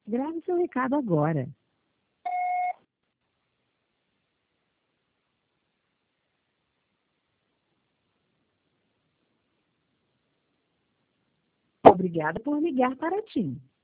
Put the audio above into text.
Grave seu recado agora. Obrigada por ligar para a TIM.